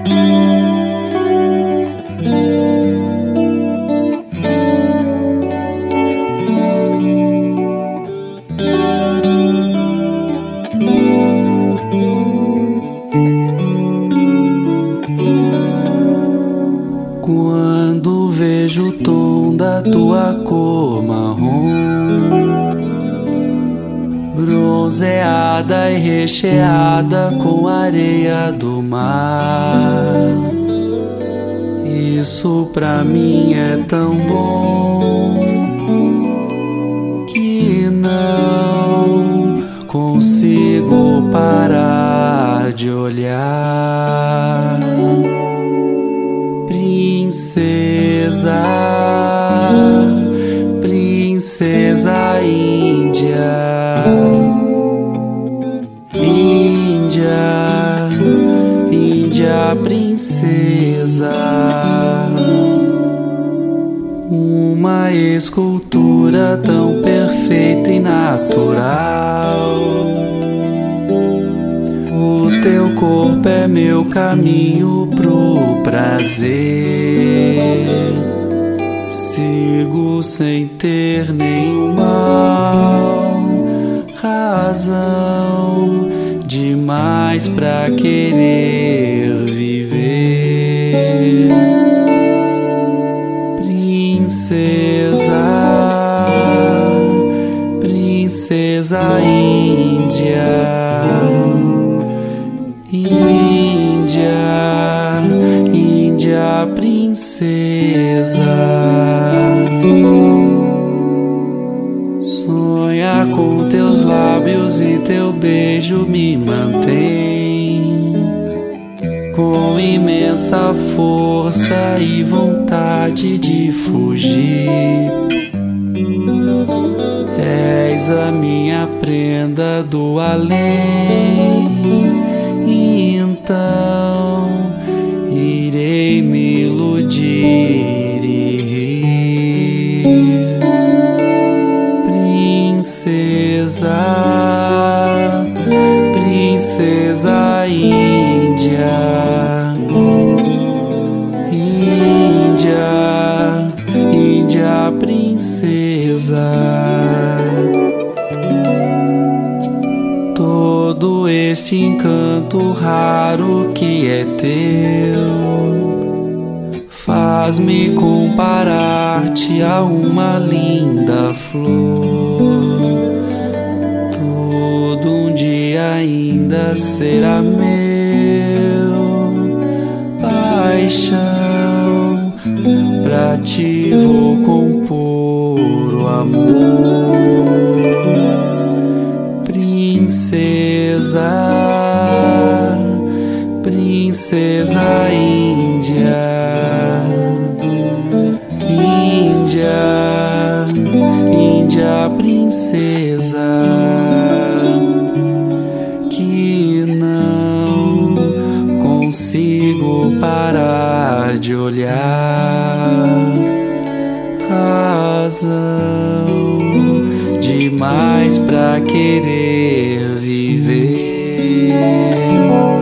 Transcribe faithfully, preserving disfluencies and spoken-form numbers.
Quando vejo o tom da tua cor marrom, bronzeada e recheada com areia do mar, isso pra mim é tão bom que não consigo parar de olhar. Princesa, princesa índia, Índia, Índia princesa, uma escultura tão perfeita e natural. O teu corpo é meu caminho pro prazer. Sigo sem ter nenhuma razão demais pra querer viver. Princesa, princesa índia, Índia, Índia princesa. Sonha com teus lábios e teu beijo me mantém com imensa força e vontade de fugir. És a minha prenda do além, então irei me iludir e rir. Princesa, princesa índia, Índia, Índia princesa. Todo este encanto raro que é teu faz-me comparar-te a uma linda flor. Tudo um dia ainda será meu, paixão, pra ti vou compor o amor. Princesa, princesa índia, Índia, Índia princesa, que não consigo parar de olhar. Razão demais pra querer viver.